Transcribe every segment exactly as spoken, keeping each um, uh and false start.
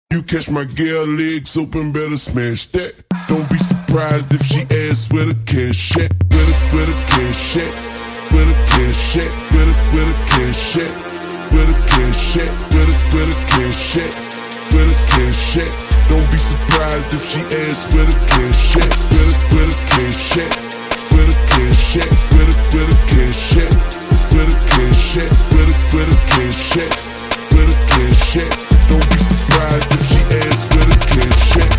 You catch my girl legs open, better smash that. Don't be surprised if she asks where the cash at. Where the, where the cash at? Where the cash at? Where the, where the cash at? Where the cash at? Where the, where the cash at? Where the cash at? Don't be surprised if she asks where the cash at. Where the, where the cash at? Where the cash at? Where the, where the cash at? Where the cash at? Where the, where the cash at? Where the cash at? Don't be surprised if she asks where the cash at.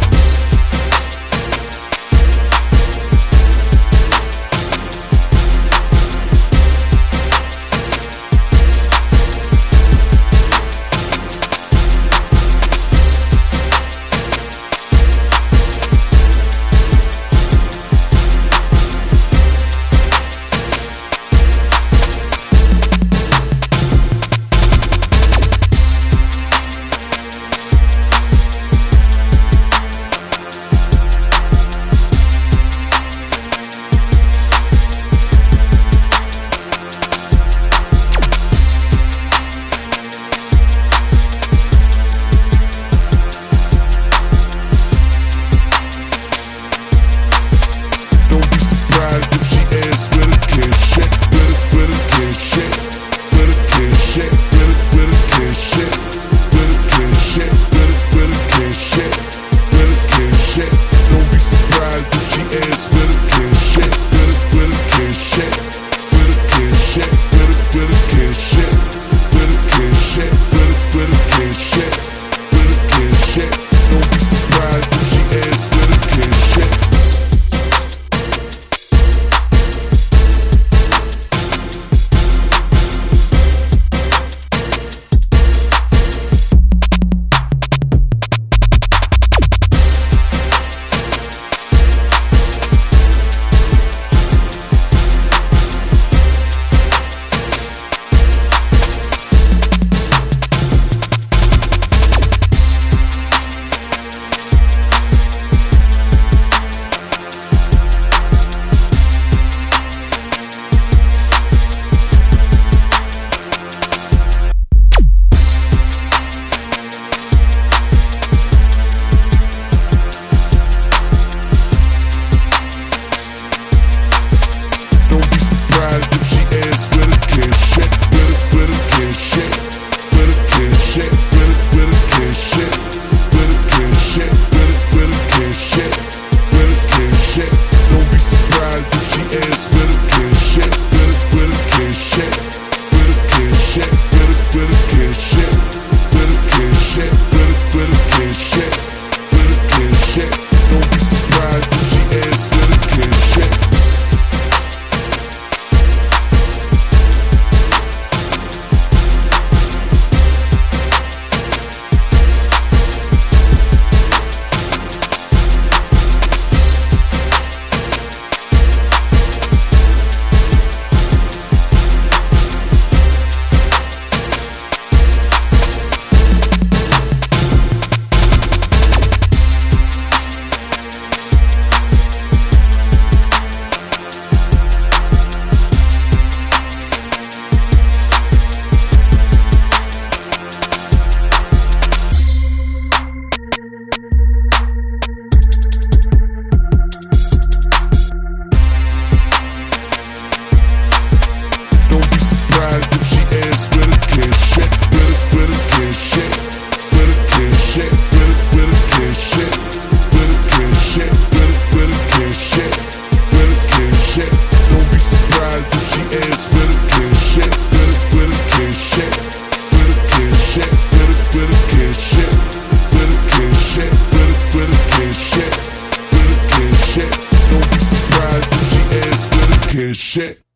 Shit.